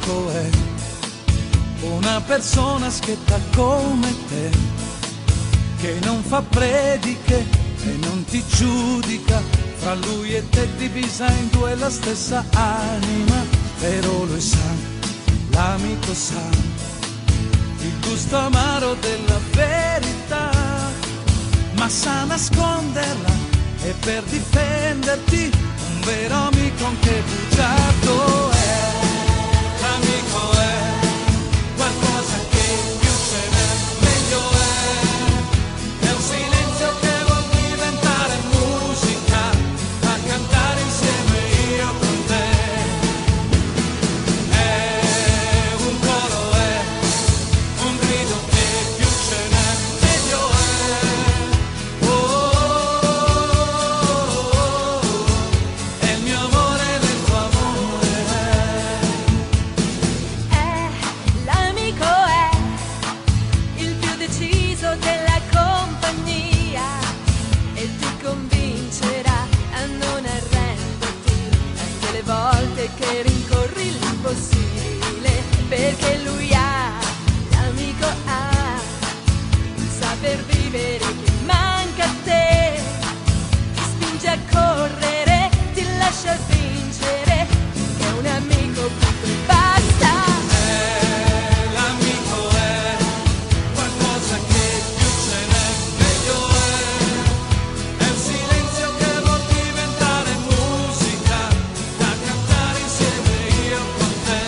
l'amico è una persona schietta come te, che non fa prediche e non ti giudica, fra lui e te divisa in due la stessa anima, però lui sa, l'amico sa, il gusto amaro della verità, ma sa nasconderla e per difenderti un vero amico anche bugiardo è. L'amico è qualcosa che più ce n'è, meglio è un silenzio che vuol diventare musica, a cantare insieme io con te. È un coro, è un grido che più ce n'è, meglio è. È il mio amore nel tuo amore. L'amico è il più deciso della compagnia e ti convincerà a non arrenderti anche le volte che rincorri l'impossibile, perché lui ha, l'amico ha, il saper vivere che manca a te, ti spinge a correre, ti lascia vincere, che è un amico punto e basta. L'amico è qualcosa che più ce n'è, meglio è un silenzio che vuol diventare musica, da cantare insieme io con te.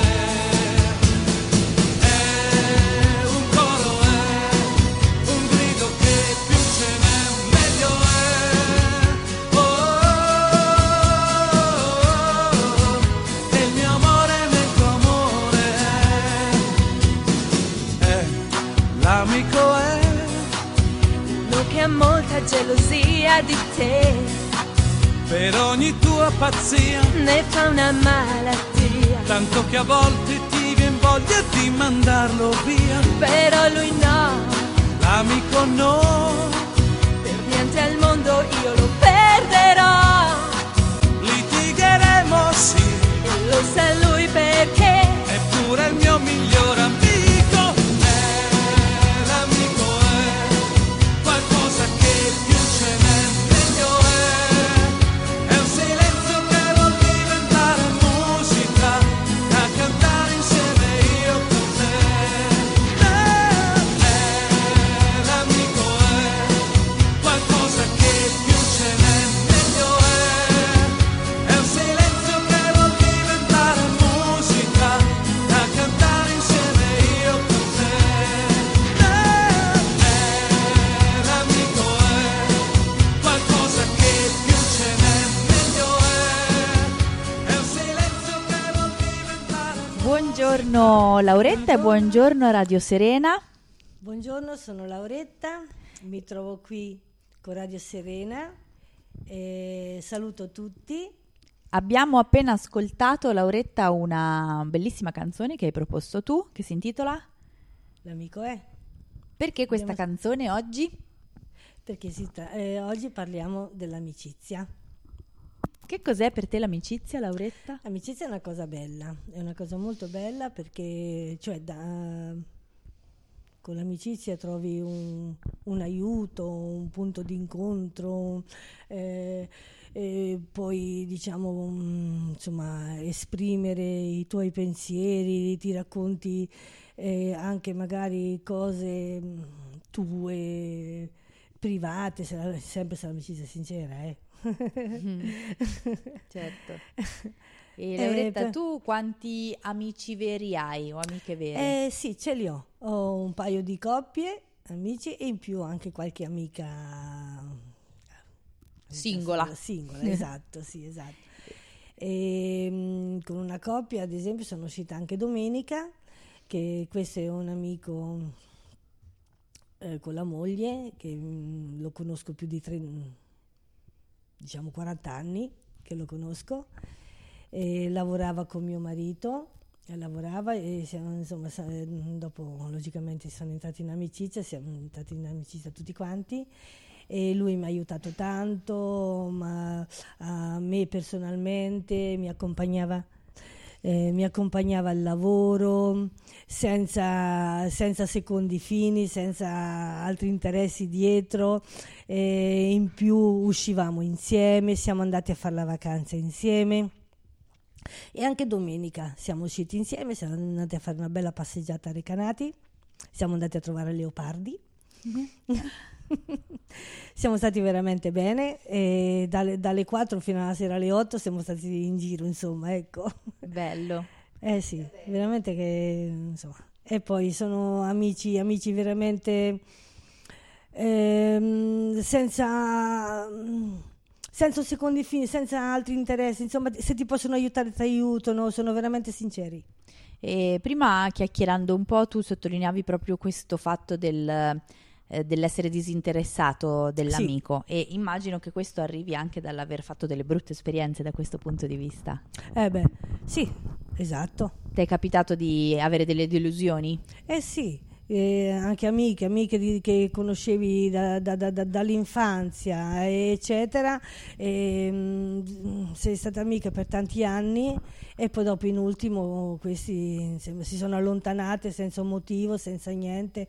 È un coro, è un grido che più ce n'è, meglio è il mio amore nel tuo amore. L'amico è Uno che ha molta gelosia di te, per ogni tua pazzia, ne fa una malattia, tanto che a volte ti vien voglia di mandarlo via. però lui no, L'amico no, per niente al mondo io lo perderò, litigheremo sì, e lo sa lui perché eppure il mio miglior amico. L'amico è qualcosa che più ce n'è, meglio è un silenzio che vuol diventare musica, da cantare insieme io con te. L'amico è qualcosa che più ce n'è, meglio è un silenzio che vuol diventare musica, da cantare insieme io con te. L'amico è qualcosa che più ce n'è, meglio è un silenzio che vuol diventare. Buongiorno Lauretta e buongiorno Radio Serena. Buongiorno, sono Lauretta, mi trovo qui con Radio Serena e saluto tutti. Abbiamo appena ascoltato, Lauretta, una bellissima canzone che hai proposto tu, che si intitola L'amico è, Perché questa canzone oggi? perché oggi parliamo dell'amicizia. Che cos'è per te l'amicizia, Lauretta? L'amicizia è una cosa bella, è una cosa molto bella perché con l'amicizia trovi un aiuto, un punto d'incontro, puoi insomma esprimere i tuoi pensieri, ti racconti anche magari cose tue private, sempre se l'amicizia è sincera, Certo. E Lauretta, tu quanti amici veri hai o amiche vere? Sì, ce li ho un paio di coppie, amici e in più anche qualche amica Singola. Esatto, sì, esatto. E, con una coppia, ad esempio, sono uscita anche domenica, che questo è un amico con la moglie, che lo conosco più di 40 anni che lo conosco, e lavorava con mio marito, e siamo, insomma, dopo logicamente siamo entrati in amicizia tutti quanti, e lui mi ha aiutato tanto, ma a me personalmente mi accompagnava mi accompagnava al lavoro senza secondi fini, senza altri interessi dietro, in più uscivamo insieme, siamo andati a fare la vacanza insieme e anche domenica siamo usciti insieme, siamo andati a fare una bella passeggiata a Recanati, siamo andati a trovare leopardi. Siamo stati veramente bene e dalle 4 fino alla sera alle 8 siamo stati in giro, insomma, ecco. Bello. Sì, veramente che insomma. E poi sono amici veramente senza secondi fini, senza altri interessi, insomma, se ti possono aiutare ti aiutano, sono veramente sinceri. E prima, chiacchierando un po', tu sottolineavi proprio questo fatto dell'essere disinteressato dell'amico, sì. E immagino che questo arrivi anche dall'aver fatto delle brutte esperienze da questo punto di vista. Sì, esatto. Ti è capitato di avere delle delusioni? Sì, anche amiche che conoscevi dall'infanzia, eccetera. Sei stata amica per tanti anni e poi dopo in ultimo questi insomma, si sono allontanate senza un motivo, senza niente.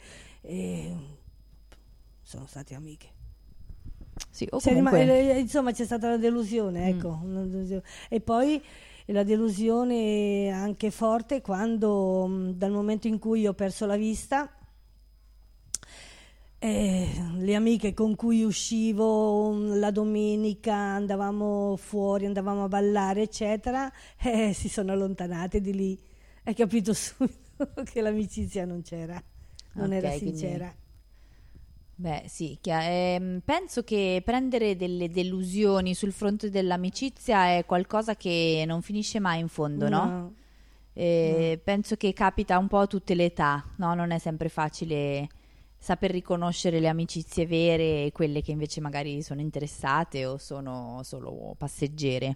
Sono state amiche. Sì, o comunque... insomma c'è stata una delusione, ecco. Una delusione. E poi la delusione anche forte quando dal momento in cui ho perso la vista, le amiche con cui uscivo la domenica, andavamo fuori, andavamo a ballare eccetera, si sono allontanate di lì. Hai capito subito che l'amicizia non c'era, non era sincera. Quindi... Beh sì, penso che prendere delle delusioni sul fronte dell'amicizia è qualcosa che non finisce mai in fondo, no? No. Penso che capita un po' a tutte le età, no? Non è sempre facile saper riconoscere le amicizie vere e quelle che invece magari sono interessate o sono solo passeggere.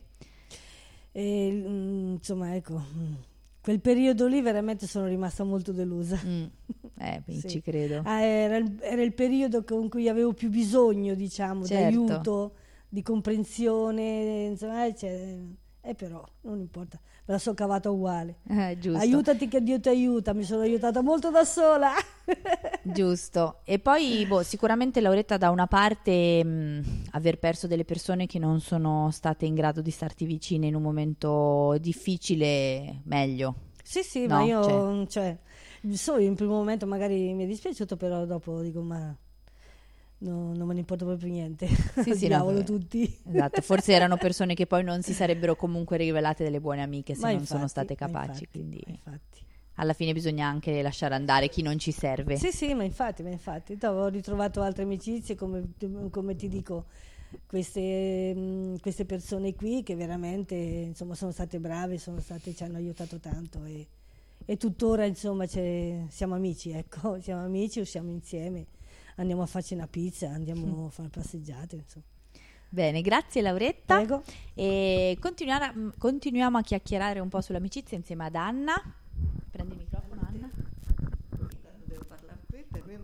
Insomma, ecco, quel periodo lì veramente sono rimasta molto delusa. Sì. Ci credo. Era il periodo con cui avevo più bisogno, diciamo, certo. Di aiuto, di comprensione, insomma, però non importa, me la sono cavata uguale. Giusto. Aiutati che Dio ti aiuta, mi sono aiutata molto da sola. Giusto. E poi sicuramente Lauretta, da una parte aver perso delle persone che non sono state in grado di starti vicine in un momento difficile, meglio. Sì, no, ma io solo in primo momento magari mi è dispiaciuto, però dopo dico ma non me ne importa proprio niente. Sì, diavolo tutti. Esatto, forse erano persone che poi non si sarebbero comunque rivelate delle buone amiche se ma non infatti, sono state capaci, infatti, quindi infatti. Alla fine bisogna anche lasciare andare chi non ci serve. Sì, ma infatti. Ho ritrovato altre amicizie, come ti dico, queste persone qui che veramente insomma sono state brave, ci hanno aiutato tanto e tuttora insomma siamo amici, ecco, siamo amici, usciamo insieme, andiamo a farci una pizza, andiamo a fare passeggiate, insomma. Bene, grazie Lauretta. Prego. E continuiamo a chiacchierare un po' sull'amicizia insieme ad Anna. Prendi il microfono, Anna. Quando devo parlare qui per me è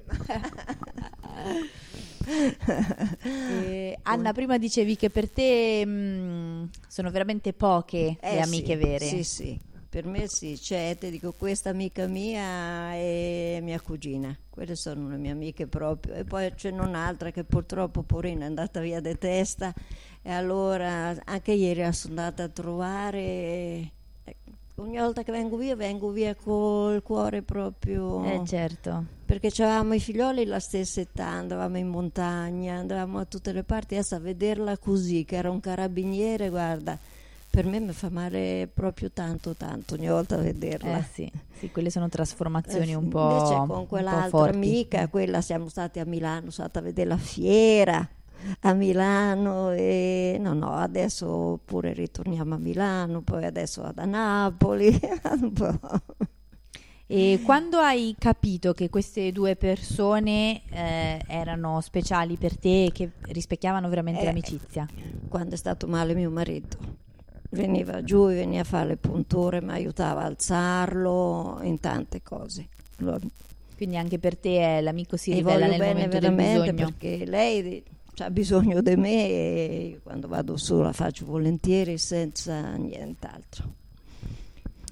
un problema. Anna, prima dicevi che per te sono veramente poche le amiche vere. Sì, per me sì, ti dico, questa amica mia è mia cugina, quelle sono le mie amiche proprio, e poi c'è un'altra che purtroppo porina è andata via di testa, e allora anche ieri sono andata a trovare. Ogni volta che vengo via col cuore proprio. Certo. Perché avevamo i figlioli la stessa età, andavamo in montagna, andavamo a tutte le parti, adesso a vederla così, che era un carabiniere, guarda, per me mi fa male proprio tanto ogni volta a vederla. Sì, quelle sono trasformazioni un po'. Invece con quell'altra forti. amica, quella siamo stati a Milano, sono stata a vedere la fiera a Milano e no, adesso pure ritorniamo a Milano, poi adesso vado a Napoli un po'. E quando hai capito che queste due persone erano speciali per te e che rispecchiavano veramente l'amicizia? Quando è stato male mio marito, veniva giù, veniva a fare le punture, mi aiutava a alzarlo in tante cose. Quindi anche per te l'amico si e rivela nel bene momento del veramente, bisogno. perché lei ha bisogno di me e io quando vado su la faccio volentieri senza nient'altro.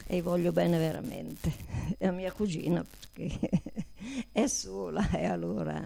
e voglio bene veramente. È mia cugina perché è sola e allora...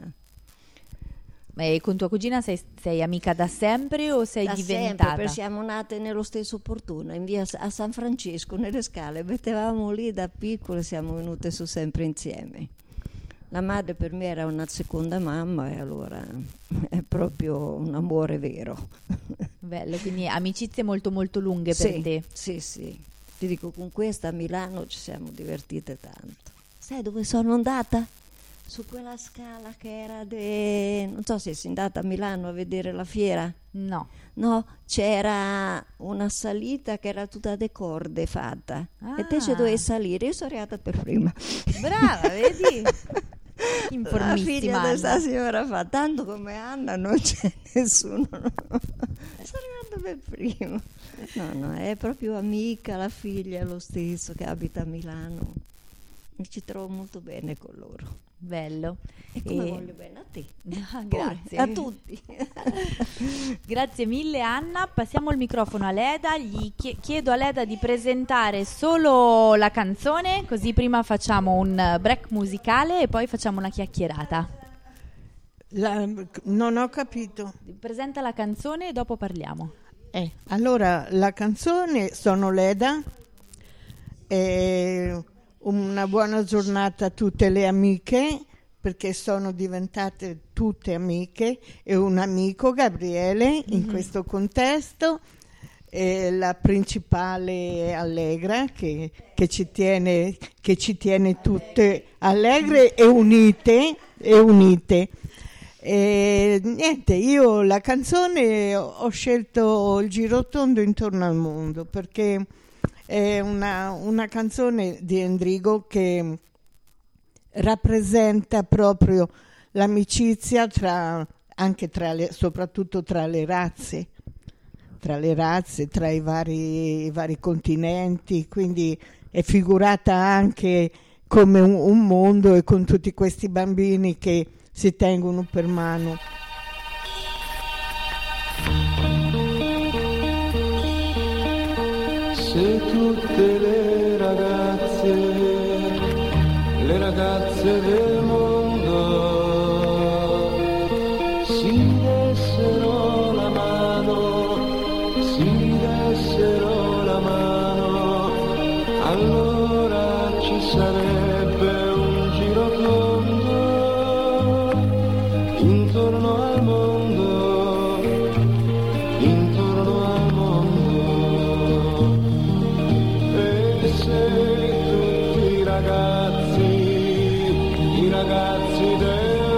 E con tua cugina sei amica da sempre o sei da diventata? Sempre, perché siamo nate nello stesso portone, in via a San Francesco, nelle scale. Mettevamo lì da piccole, siamo venute su sempre insieme. La madre per me era una seconda mamma e allora è proprio un amore vero. Bello, quindi amicizie molto molto lunghe per te. Sì, sì. Ti dico, con questa a Milano ci siamo divertite tanto. Sai dove sono andata? Su quella scala che era non so se sei andata a Milano a vedere la fiera. No. No, c'era una salita che era tutta de corde fatta e te ci dovevi salire. Io sono arrivata per prima. Brava, vedi? Informissima. La figlia di questa Anna. signora fa, tanto come Anna non c'è nessuno. Sono arrivata per prima. No, è proprio amica la figlia, lo stesso, che abita a Milano. E ci trovo molto bene con loro. Bello. E come voglio bene a te. Grazie. A tutti. Grazie mille Anna. Passiamo il microfono a Leda. Chiedo a Leda di presentare solo la canzone, così prima facciamo un break musicale e poi facciamo una chiacchierata. Non ho capito. Presenta la canzone e dopo parliamo. Allora, la canzone sono Leda. Una buona giornata a tutte le amiche, perché sono diventate tutte amiche, e un amico, Gabriele, in questo contesto, e la principale Allegra che ci tiene tutte allegre e unite. E niente, io la canzone ho scelto il girotondo intorno al mondo perché è una canzone di Endrigo che rappresenta proprio l'amicizia soprattutto tra le razze, tra i vari continenti, quindi è figurata anche come un mondo, e con tutti questi bambini che si tengono per mano. Se tutte le ragazze del mondo si dessero la mano, allora ci sarebbe un girotondo intorno al mondo, e se tutti i ragazzi del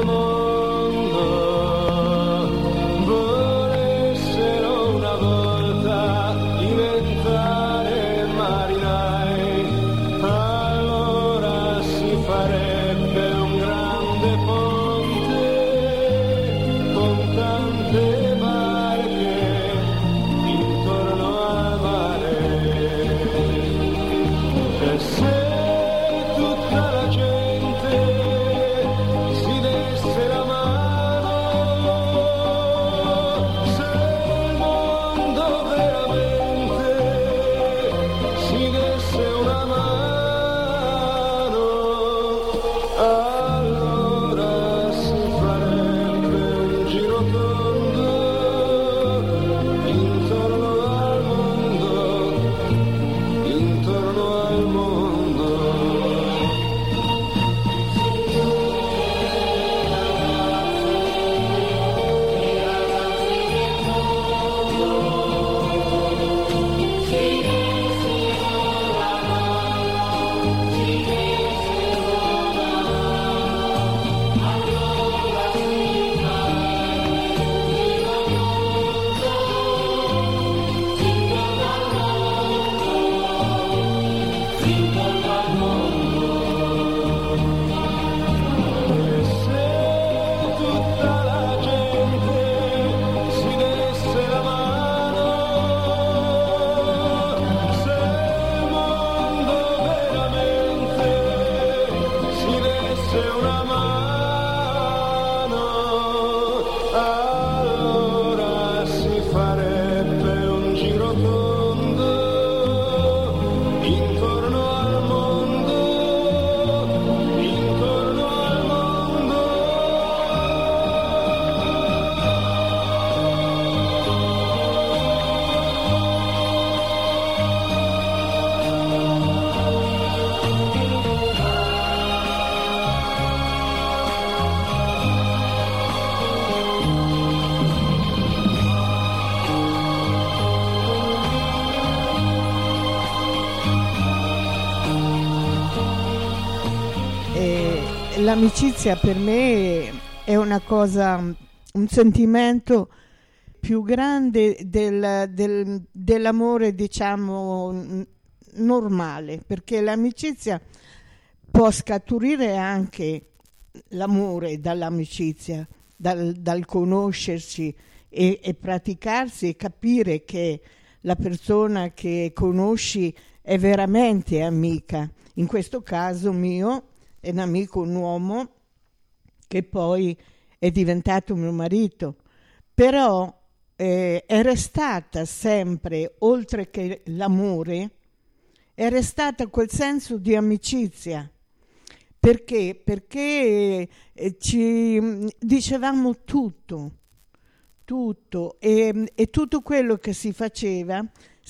l'amicizia per me è una cosa, un sentimento più grande dell'amore, diciamo, normale, perché l'amicizia può scaturire anche l'amore dall'amicizia, dal conoscersi e praticarsi e capire che la persona che conosci è veramente amica. In questo caso mio è un amico, un uomo che poi è diventato mio marito, però è restata sempre, oltre che l'amore, è restata quel senso di amicizia. Perché? Perché ci dicevamo tutto e tutto quello che si faceva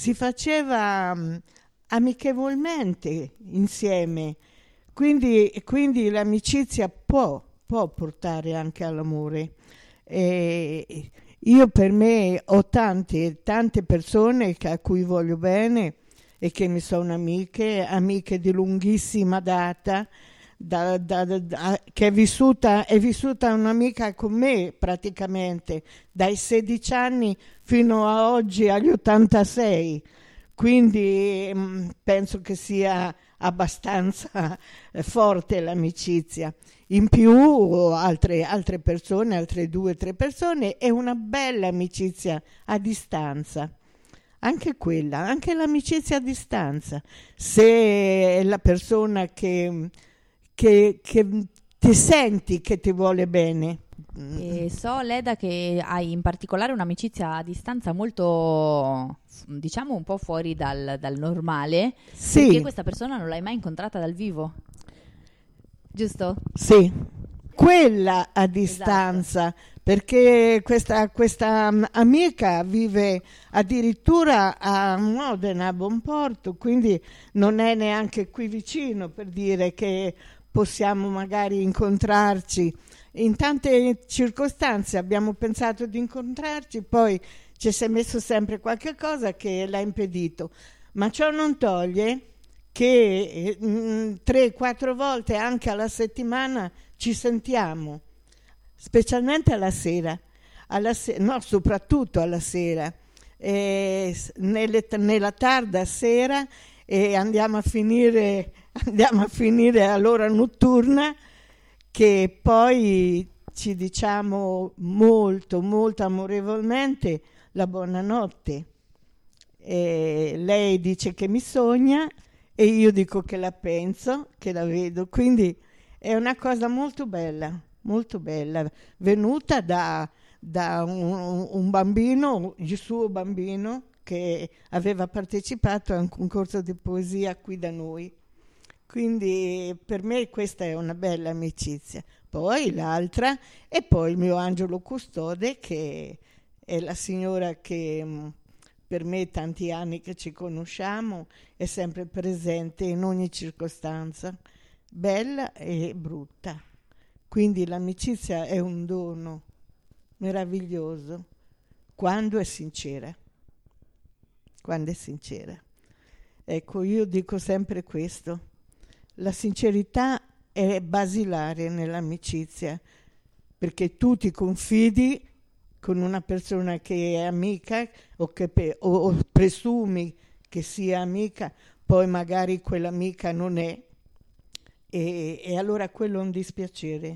amichevolmente insieme. Quindi l'amicizia può portare anche all'amore. Io per me ho tante persone a cui voglio bene e che mi sono amiche di lunghissima data, che è vissuta un'amica con me praticamente dai 16 anni fino a oggi agli 86, quindi penso che sia abbastanza forte l'amicizia. In più altre persone, altre 2 o 3 persone, è una bella amicizia a distanza. Anche quella, anche l'amicizia a distanza. Se la persona che ti senti che ti vuole bene. E so, Leda, che hai in particolare un'amicizia a distanza molto, diciamo, un po' fuori dal normale, sì. Perché questa persona non l'hai mai incontrata dal vivo, giusto? Sì, quella a distanza, esatto. Perché questa amica vive addirittura a Modena, a Bonporto, quindi non è neanche qui vicino, per dire che possiamo magari incontrarci. In tante circostanze abbiamo pensato di incontrarci, poi ci si è messo sempre qualche cosa che l'ha impedito, ma ciò non toglie che 3-4 volte anche alla settimana ci sentiamo, specialmente alla sera, no, soprattutto alla sera, nella tarda sera, e andiamo a finire all'ora notturna, che poi ci diciamo molto amorevolmente la buonanotte. Lei dice che mi sogna e io dico che la penso, che la vedo, quindi è una cosa molto bella, venuta da un bambino, il suo bambino, che aveva partecipato a un concorso di poesia qui da noi. Quindi per me questa è una bella amicizia. Poi l'altra, e poi il mio angelo custode, che è la signora che per me tanti anni che ci conosciamo, è sempre presente in ogni circostanza, bella e brutta. Quindi l'amicizia è un dono meraviglioso quando è sincera. Ecco, io dico sempre questo. La sincerità è basilare nell'amicizia, perché tu ti confidi con una persona che è amica o presumi che sia amica, poi magari quell'amica non è, e allora quello è un dispiacere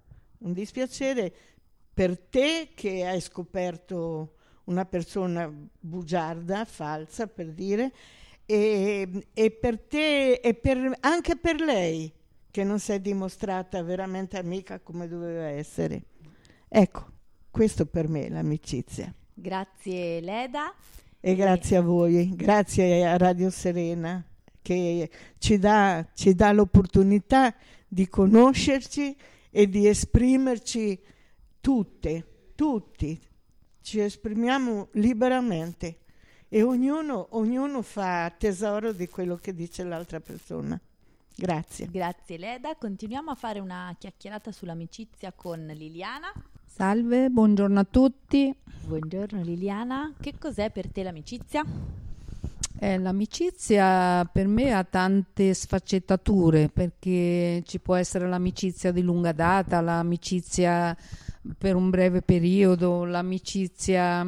per te che hai scoperto una persona bugiarda, falsa per dire, e per te e anche per lei che non si è dimostrata veramente amica come doveva essere. Ecco, questo per me è l'amicizia. Grazie Leda. E grazie a voi, grazie a Radio Serena che ci dà l'opportunità di conoscerci e di esprimerci tutti. Ci esprimiamo liberamente e ognuno fa tesoro di quello che dice l'altra persona. Grazie. Grazie Leda. Continuiamo a fare una chiacchierata sull'amicizia con Liliana. Salve, buongiorno a tutti. Buongiorno Liliana. Che cos'è per te l'amicizia? L'amicizia per me ha tante sfaccettature, perché ci può essere l'amicizia di lunga data, l'amicizia per un breve periodo, l'amicizia...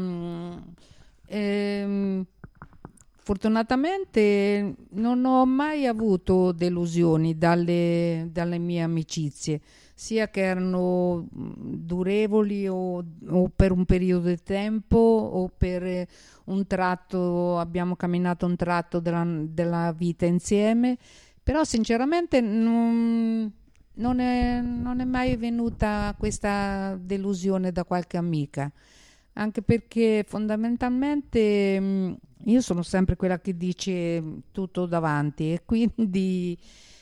fortunatamente non ho mai avuto delusioni dalle mie amicizie, sia che erano durevoli o per un periodo di tempo o per un tratto, abbiamo camminato un tratto della vita insieme, però sinceramente non è mai venuta questa delusione da qualche amica, anche perché fondamentalmente io sono sempre quella che dice tutto davanti, e quindi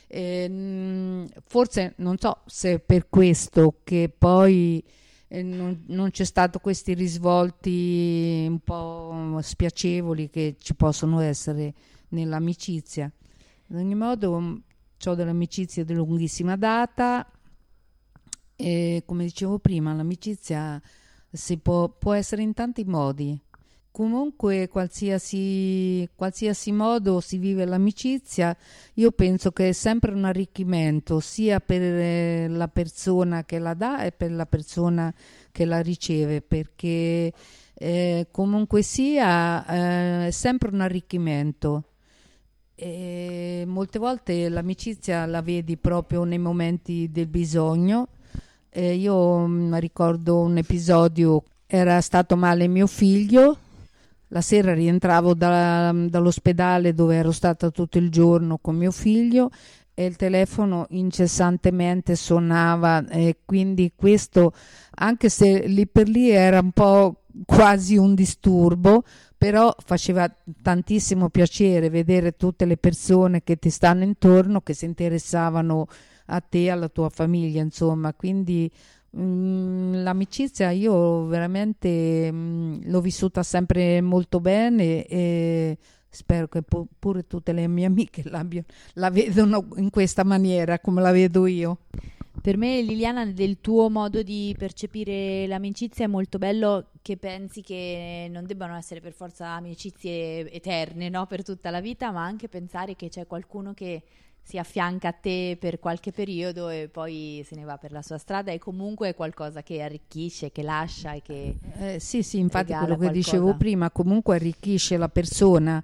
forse non so se è per questo che poi non c'è stato questi risvolti un po' spiacevoli che ci possono essere nell'amicizia. Ad ogni modo ho delle amicizie di lunghissima data e, come dicevo prima, l'amicizia può essere in tanti modi. Comunque qualsiasi modo si vive l'amicizia, io penso che è sempre un arricchimento sia per la persona che la dà e per la persona che la riceve, perché comunque sia è sempre un arricchimento. E molte volte l'amicizia la vedi proprio nei momenti del bisogno. Io ricordo un episodio, era stato male mio figlio. La sera rientravo dall'ospedale dove ero stata tutto il giorno con mio figlio e il telefono incessantemente suonava, e quindi questo, anche se lì per lì era un po' quasi un disturbo, però faceva tantissimo piacere vedere tutte le persone che ti stanno intorno, che si interessavano a te, alla tua famiglia, insomma. Quindi l'amicizia io veramente l'ho vissuta sempre molto bene e spero che pure tutte le mie amiche la vedono in questa maniera come la vedo io. Per me, Liliana, del tuo modo di percepire l'amicizia è molto bello che pensi che non debbano essere per forza amicizie eterne, no? Per tutta la vita, ma anche pensare che c'è qualcuno che si affianca a te per qualche periodo e poi se ne va per la sua strada, e comunque è qualcosa che arricchisce, che lascia e che sì, infatti quello che qualcosa. dicevo prima, comunque arricchisce la persona.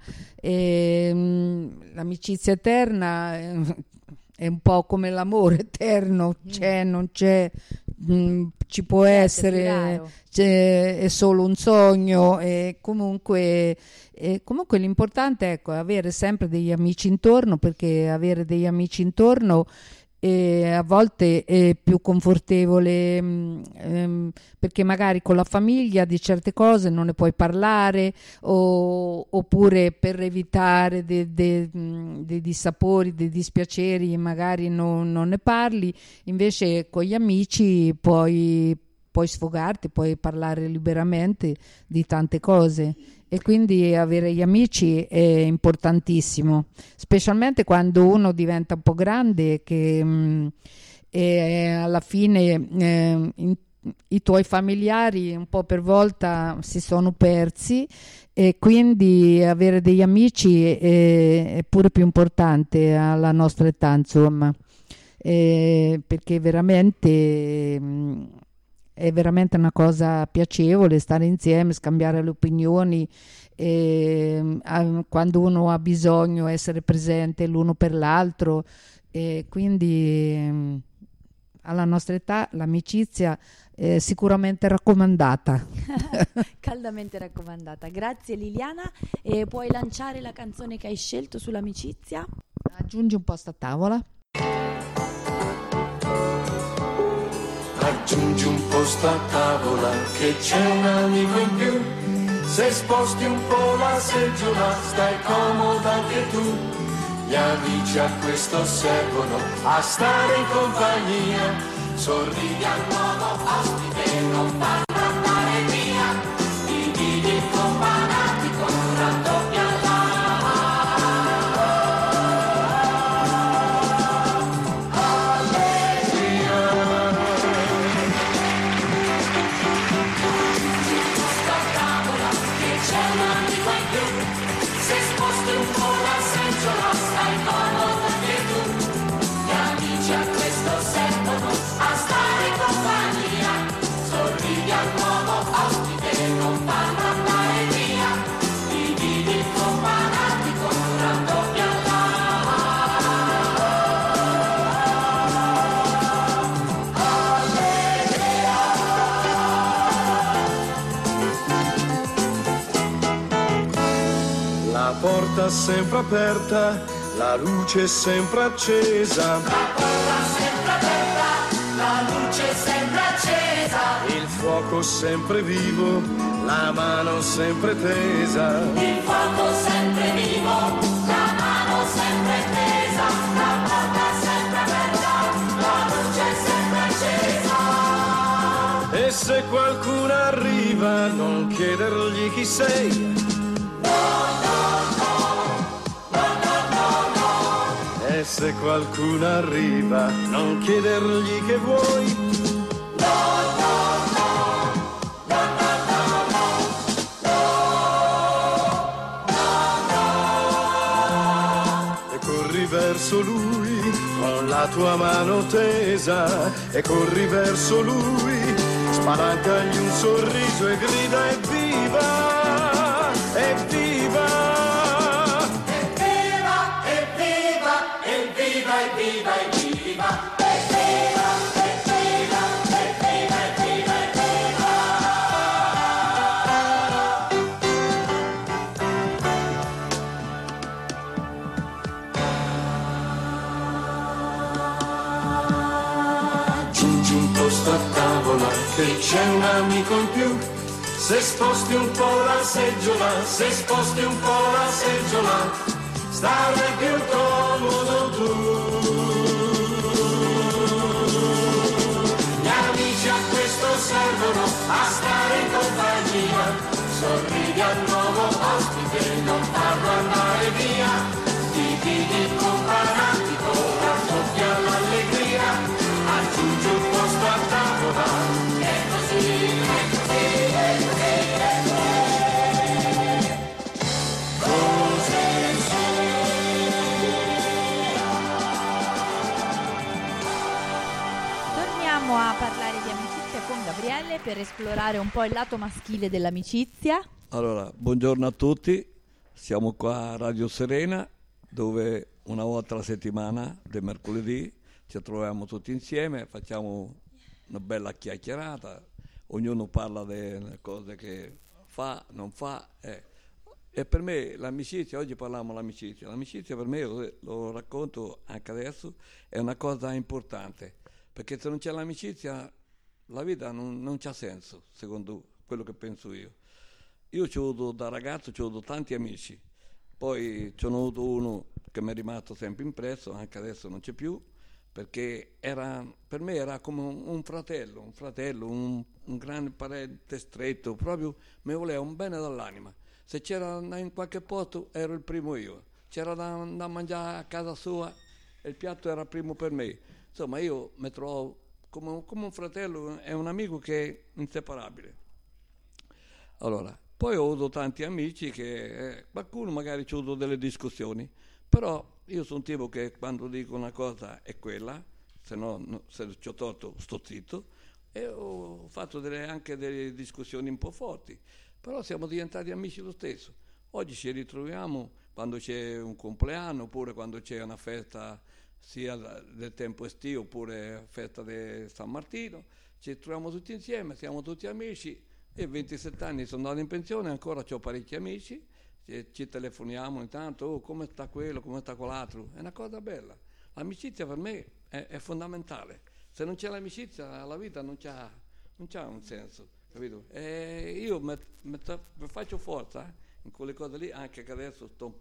L'amicizia eterna è un po' come l'amore eterno, c'è, non c'è, ci può essere, è solo un sogno, e comunque l'importante, ecco, è avere sempre degli amici intorno, perché avere degli amici intorno a volte è più confortevole, perché magari con la famiglia di certe cose non ne puoi parlare, oppure per evitare dei dissapori, dei dispiaceri magari non ne parli. Invece con gli amici puoi sfogarti, puoi parlare liberamente di tante cose, e quindi avere gli amici è importantissimo, specialmente quando uno diventa un po' grande, che alla fine i tuoi familiari un po' per volta si sono persi, e quindi avere degli amici è pure più importante alla nostra età, insomma, perché è veramente una cosa piacevole stare insieme, scambiare le opinioni, quando uno ha bisogno essere presente l'uno per l'altro, e quindi alla nostra età l'amicizia è sicuramente raccomandata. Caldamente raccomandata. Grazie Liliana, e puoi lanciare la canzone che hai scelto sull'amicizia? Aggiungi un posto a tavola. Aggiungi un posto a tavola che c'è un amico in più. Se sposti un po' la seggiola stai comoda anche tu. Gli amici a questo servono, a stare in compagnia. Sorridi al nuovo ospite, non farlo andare via. Dividi il companatico, raddoppia se sposti un un po' la seggiola, stai comodo anche tu. Gli amici a questo servono a stare compagnia. Sorridi al nuovo ospite, non fanno andare via. Dividi con fanatico, raddoppia La porta sempre aperta, la luce sempre accesa. la porta sempre aperta, la luce sempre accesa. Il fuoco sempre vivo, la mano sempre tesa. Il fuoco sempre vivo, la mano sempre tesa. La porta sempre aperta, la luce sempre accesa. E se qualcuno arriva, non chiedergli chi sei. E se qualcuno arriva, non chiedergli che vuoi. E corri verso lui con la tua mano tesa. E corri verso lui, spalancagli un sorriso e grida evviva, evviva. Evviva, evviva, evviva, evviva, evviva, evviva, evviva, evviva. Giungi un posto a tavola che c'è un amico in più. Se sposti un po' la seggiola, se sposti un po' la seggiola, starai più comodo tu. Gli amici a questo servono a stare in compagnia. Sorridi al nuovo ospite, non farlo andare via. Dividi con fanatico, raddoppia l'allegria. Aggiungi un posto a tavola. È così, è così, è così, è così. Torniamo a parlare di amicizia con Gabriele per esplorare un po' il lato maschile dell'amicizia. Allora, buongiorno a tutti, siamo qua a Radio Serena, dove una volta alla settimana, del mercoledì, ci troviamo tutti insieme, facciamo una bella chiacchierata, ognuno parla delle cose che fa, non fa. E per me l'amicizia, oggi parliamo l'amicizia per me, lo racconto anche adesso, è una cosa importante, perché se non c'è l'amicizia la vita non c'ha senso, secondo quello che penso io. Io da ragazzo ho avuto tanti amici, poi ci ho avuto uno che mi è rimasto sempre impresso, anche adesso non c'è più, perché per me era come un fratello, un grande parente stretto, proprio mi voleva un bene dall'anima. Se c'era in qualche posto ero il primo io, c'era da mangiare a casa sua e il piatto era il primo per me. Insomma, io mi trovo come un fratello e un amico che è inseparabile. Allora, poi ho avuto tanti amici che qualcuno magari ci ha avuto delle discussioni, però io sono un tipo che quando dico una cosa è quella, se no se ci ho torto sto zitto, e ho fatto anche delle discussioni un po' forti, però siamo diventati amici lo stesso. Oggi ci ritroviamo quando c'è un compleanno, oppure quando c'è una festa sia del tempo estivo oppure festa di San Martino, ci troviamo tutti insieme, siamo tutti amici. E 27 anni sono andato in pensione, ancora ho parecchi amici, ci telefoniamo intanto, oh, come sta quello, come sta quell'altro, è una cosa bella. L'amicizia per me è fondamentale, se non c'è l'amicizia la vita non c'ha un senso, capito? E io mi faccio forza in quelle cose lì, anche che adesso sto un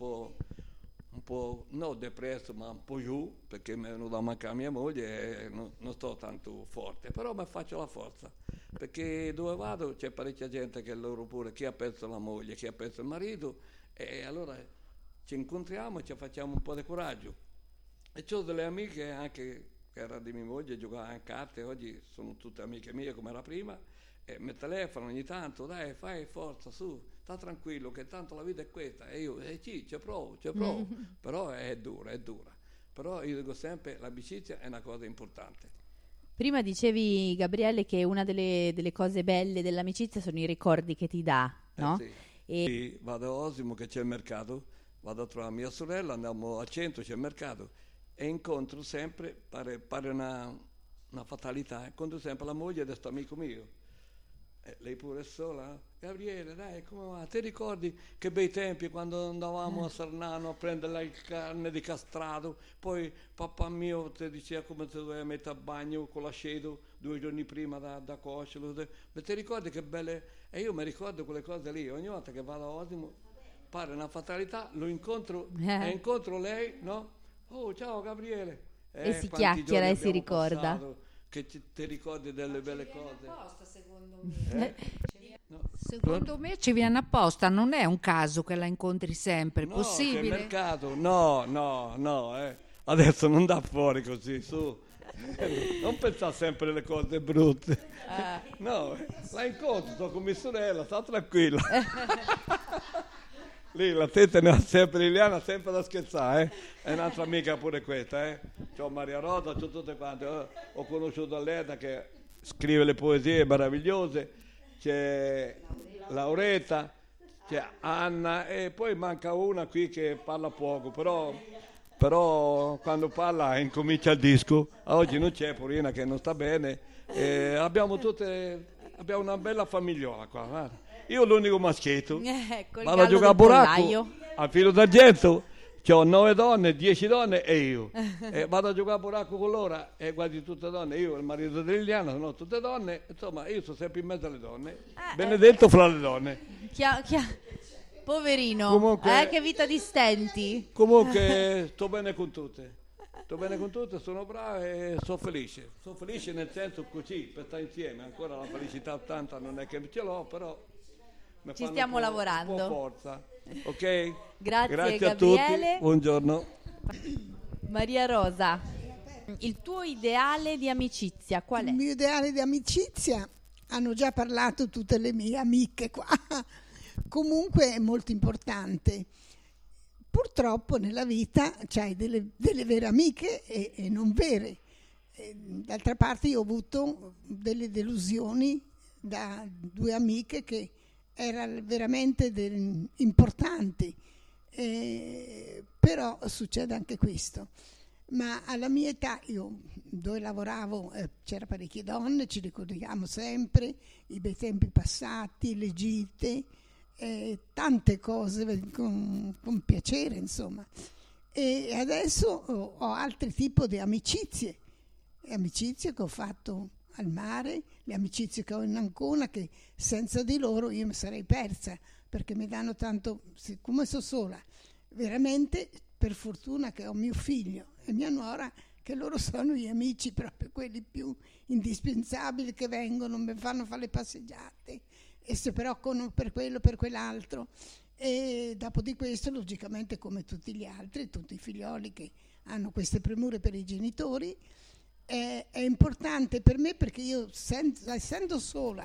po' non depresso ma un po' giù, perché mi è venuta a mancare mia moglie e non sto tanto forte, però mi faccio la forza, perché dove vado c'è parecchia gente che loro pure, chi ha perso la moglie, chi ha perso il marito, e allora ci incontriamo e ci facciamo un po' di coraggio. E ho delle amiche anche che era di mia moglie, giocava a carte, oggi sono tutte amiche mie come era prima, e mi telefonano ogni tanto, dai fai forza su, sta tranquillo che tanto la vita è questa. E io, sì, ci provo, però è dura. Però io dico sempre, l'amicizia è una cosa importante. Prima dicevi, Gabriele, che una delle cose belle dell'amicizia sono i ricordi che ti dà, no? Sì. E vado a Osimo che c'è il mercato, vado a trovare mia sorella, andiamo al centro, c'è il mercato, e incontro sempre, pare una fatalità, incontro sempre la moglie di questo amico mio. Lei pure è sola? Gabriele, dai, come va? Ti ricordi che bei tempi quando andavamo a Sarnano a prendere la carne di castrato, poi papà mio ti diceva come ti dovevi mettere a bagno con l'aceto 2 giorni prima da cuocere, ma ti ricordi che belle? E io mi ricordo quelle cose lì, ogni volta che vado a Osimo pare una fatalità, lo incontro e incontro lei, no? Oh, ciao Gabriele. E si chiacchiera e si ricorda. Passato, che ti ricordi delle belle cose. Apposta, secondo me. Secondo me ci viene apposta, non è un caso che la incontri sempre, è possibile? Che mercato? No, adesso non dà fuori così, su. Non pensare sempre alle cose brutte. No, la incontro, sto con mia sorella, sta tranquilla. Lì la testa ne ha sempre, Liliana sempre da scherzare, è un'altra amica pure questa, C'ho Maria Rosa, c'ho tutte quante, ho conosciuto Leda che scrive le poesie meravigliose, c'è Lauretta, c'è Anna e poi manca una qui che parla poco, però quando parla incomincia il disco. Oggi non c'è, Purina che non sta bene, abbiamo una bella famigliola qua, guarda. Io l'unico maschietto, vado a giocare a buracco al filo d'argento, ho 9 donne, 10 donne e io. Vado a giocare a buracco con loro e quasi tutte donne. Io e il marito di Liliana sono tutte donne, insomma io sono sempre in mezzo alle donne. Benedetto fra le donne. Poverino, comunque, che vita di stenti. Comunque sto bene con tutte. Sono brava e sono felice. Sono felice nel senso così, per stare insieme. Ancora la felicità tanta non è che ce l'ho, però ci stiamo lavorando. Un po' forza, ok? Grazie a Gabriele. tutti, buongiorno. Maria Rosa, il tuo ideale di amicizia qual è? Il mio ideale di amicizia, hanno già parlato tutte le mie amiche qua, comunque è molto importante. Purtroppo nella vita c'hai delle vere amiche e non vere. D'altra parte io ho avuto delle delusioni da 2 amiche che erano veramente importanti, però succede anche questo. Ma alla mia età, io dove lavoravo c'era parecchie donne, ci ricordiamo sempre i bei tempi passati, le gite, tante cose con piacere, insomma. E adesso ho altri tipi di amicizie che ho fatto al mare, le amicizie che ho in Ancona, che senza di loro io mi sarei persa, perché mi danno tanto, siccome sono sola, veramente per fortuna che ho mio figlio e mia nuora, che loro sono gli amici proprio quelli più indispensabili, che vengono, mi fanno fare le passeggiate e si preoccupano per quello, per quell'altro. E dopo di questo, logicamente, come tutti gli altri, tutti i figlioli che hanno queste premure per i genitori, è importante per me, perché io essendo sola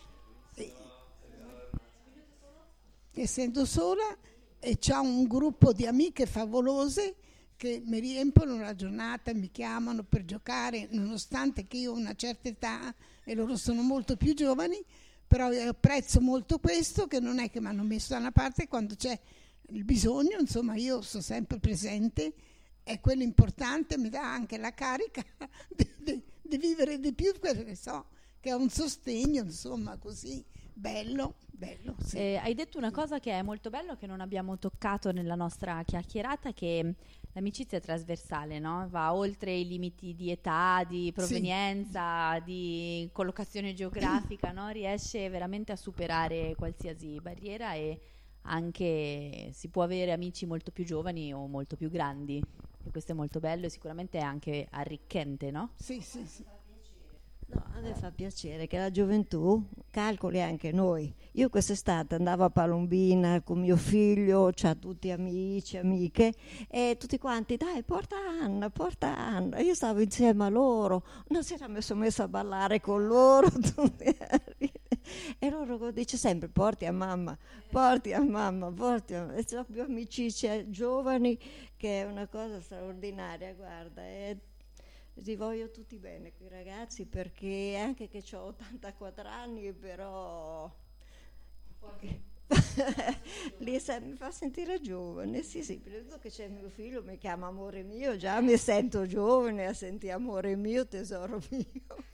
e c'ho un gruppo di amiche favolose che mi riempiono la giornata, mi chiamano per giocare, nonostante che io ho una certa età e loro sono molto più giovani, però io apprezzo molto questo, che non è che mi hanno messo da una parte quando c'è il bisogno, insomma io sono sempre presente. E quello importante, mi dà anche la carica di vivere di più, perché so che è un sostegno, insomma, così bello. Sì. Hai detto una cosa che è molto bello, che non abbiamo toccato nella nostra chiacchierata, che l'amicizia è trasversale, no? Va oltre i limiti di età, di provenienza, di collocazione geografica, no? Riesce veramente a superare qualsiasi barriera e anche si può avere amici molto più giovani o molto più grandi. E questo è molto bello e sicuramente è anche arricchente, no? Sì. No, a me fa piacere che la gioventù calcoli anche noi. Io quest'estate andavo a Palombina con mio figlio, c'ha tutti amici, amiche, e tutti quanti, dai, porta Anna. Io stavo insieme a loro, una sera mi sono messa a ballare con loro. E loro dice sempre porti a mamma, porti a mamma, porti a mamma. E ho più amicizie giovani che è una cosa straordinaria, guarda. E li voglio tutti bene quei ragazzi, perché anche che ho 84 anni, però mi fa sentire giovane. Sì, vedo che c'è mio figlio, mi chiama amore mio, già mi sento giovane a sentire amore mio, tesoro mio.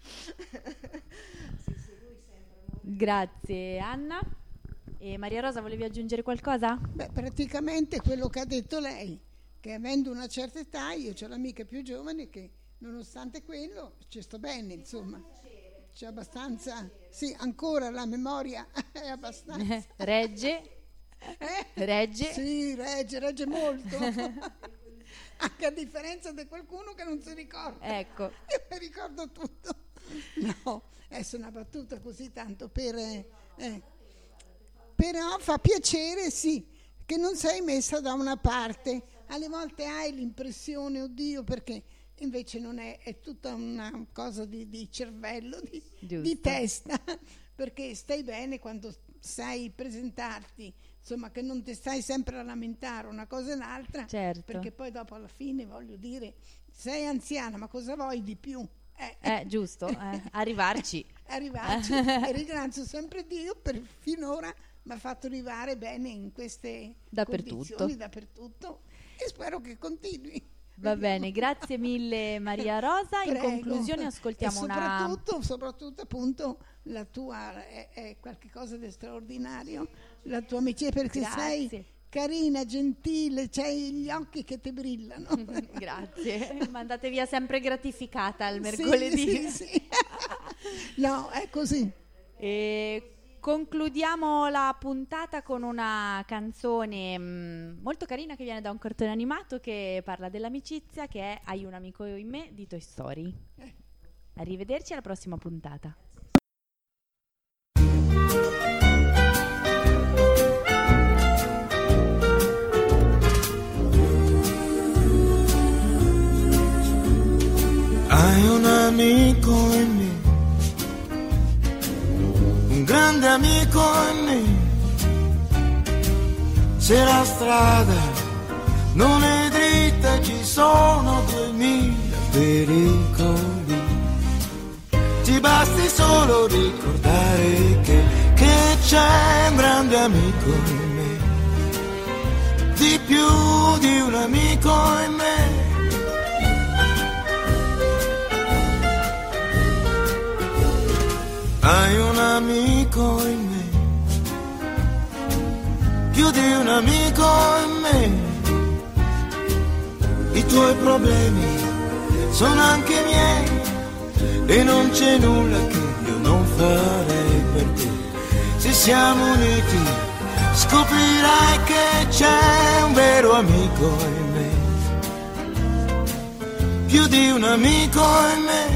Grazie Anna. E Maria Rosa, volevi aggiungere qualcosa? Beh, praticamente quello che ha detto lei, che avendo una certa età, io ho l'amica più giovane che nonostante quello ci sto bene, insomma. C'è abbastanza, sì, ancora la memoria è abbastanza. Regge? Regge? Sì, regge molto. Anche a differenza di qualcuno che non si ricorda. Ecco. Io mi ricordo tutto. No, è una battuta così tanto però fa piacere, sì, che non sei messa da una parte. Alle volte hai l'impressione, oddio, perché invece non è tutta una cosa di cervello, di testa, perché stai bene quando sai presentarti, insomma, che non ti stai sempre a lamentare una cosa e un'altra, certo. Perché poi dopo alla fine, voglio dire, sei anziana, ma cosa vuoi di più? Giusto, arrivarci. E ringrazio sempre Dio per finora mi ha fatto arrivare bene in queste condizioni dappertutto e spero che continui. Va bene, grazie mille Maria Rosa. In Prego. conclusione ascoltiamo soprattutto appunto la tua è qualcosa di straordinario, la tua amicizia, perché sei carina, gentile, c'hai gli occhi che ti brillano. Grazie, mandate via sempre gratificata il mercoledì. Sì. No, è così. E concludiamo la puntata con una canzone molto carina che viene da un cartone animato che parla dell'amicizia, che è Hai un amico in me di Toy Story. Arrivederci alla prossima puntata. Hai un amico in me, un grande amico in me. Se la strada non è dritta ci sono 2000 pericoli. Ti basti solo ricordare che c'è un grande amico in me, di più di un amico in me. Hai un amico in me, più di un amico in me. I tuoi problemi sono anche miei e non c'è nulla che io non farei per te. Se siamo uniti scoprirai che c'è un vero amico in me, più di un amico in me.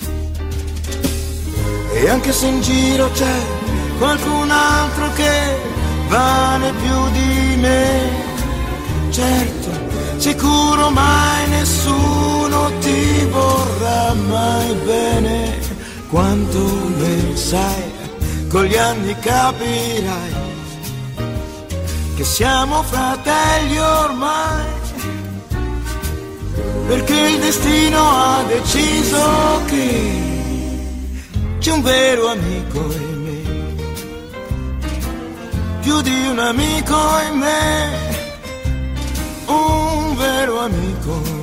E anche se in giro c'è qualcun altro che vale più di me, certo, sicuro mai nessuno ti vorrà mai bene quanto me sai. Con gli anni capirai che siamo fratelli ormai, perché il destino ha deciso che c'è un vero amico in me, più di un amico in me, un vero amico in me.